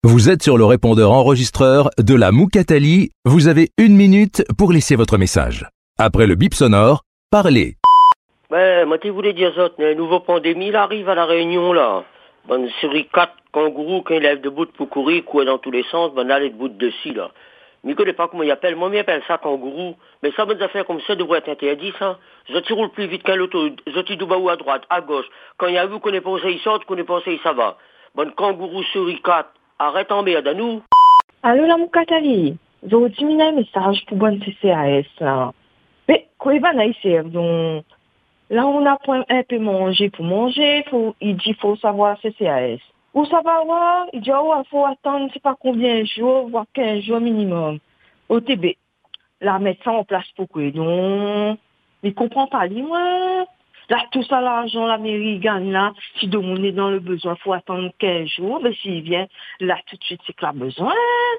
Vous êtes sur le répondeur enregistreur de la Moukatali. Vous avez 1 minute pour laisser votre message. Après le bip sonore, parlez. Ouais, moi, tu voulais dire ça, une nouvelle pandémie, là, arrive à la Réunion, là. Bonne série 4 kangourous, quand ils lèvent debout pour courir, courir dans tous les sens, ben, là, les debout dessus, là. Je ne connais pas comment ils appellent. Moi, j'appelle ça kangourou. Mais ça, bonnes affaires comme ça devrait être interdit, ça. Je roule plus vite qu'un auto. Je tire du bas ou à droite, à gauche. Quand il y a vous, qu'on est pensé, il sort, qu'on est pensé, ça va. Bonne kangourou série 4. Arrête en merde, à nous. Allô, la Moukatali. J'ai reçu un message pour bonne CCAS, là. Mais, quoi, il va naïser, donc, là, on a point un peu manger pour manger, il dit, faut savoir CCAS. Où ça va voir? Il dit, oh, faut attendre, je sais pas combien de jours, voire 15 jours minimum. Au TB. Là, mettre ça en place pour quoi? Donc, il comprend pas, lui, moi. Là, tout ça, l'argent, la mairie gagne, là. Si on est dans le besoin, faut attendre 15 jours. Mais s'il vient, là, tout de suite, c'est qu'il a besoin.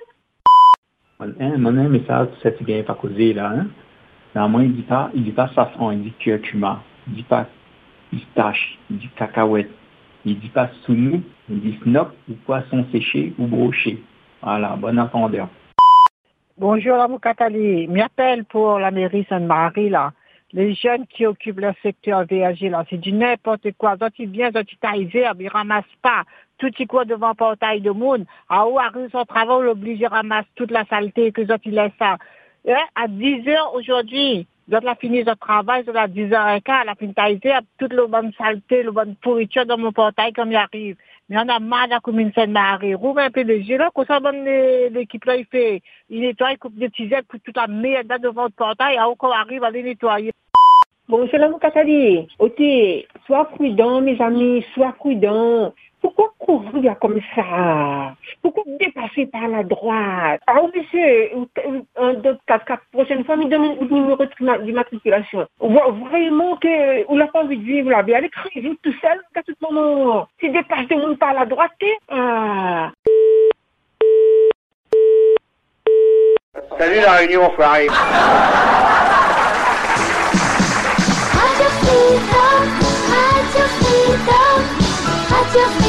Mon message, c'est bien pas causé, là, hein. Là, moi, il dit pas safran, il dit curcuma. Il dit pas pistache, il dit cacahuète. Il dit pas sounou, il dit snop ou poisson séché ou broché. Voilà, bon entendeur. Bonjour, la Moukatali. M'appelle pour la mairie Sainte-Marie, là. Les jeunes qui occupent le secteur VAG, là, c'est du n'importe quoi. Quand ils viennent, quand ils t'arrivent, ils ramassent pas. Tout ils courent devant le portail de monde. À où arrive son travail, on l'oblige à ramasser toute la saleté que ils laissent ça. Et à 10 heures aujourd'hui, quand la fini son travail, c'est à 10h15, la fin de toute la bonne saleté, la bonne pourriture dans mon portail comme il arrive. Mais on a mal à la commune Sainte-Marie. Rouvre un peu de gelo, comme ça, l'équipe là, il nettoie, il coupe des petits ailes, toute la merde devant le portail, à où qu'on arrive à les nettoyer. Bonjour la Moukatali. Ok, sois prudent, mes amis, sois prudent. Pourquoi courir comme ça? Pourquoi dépasser par la droite? Ah oui, monsieur, un, deux, quatre, prochaine fois, il donne le numéro d'immatriculation. Vraiment que, on n'a pas envie de vivre là, mais allez crier tout seul, à tout moment. Si dépasse le monde par la droite, Salut la Réunion, enfoiré. Radio Freedom, Radio Freedom, Radio Freedom.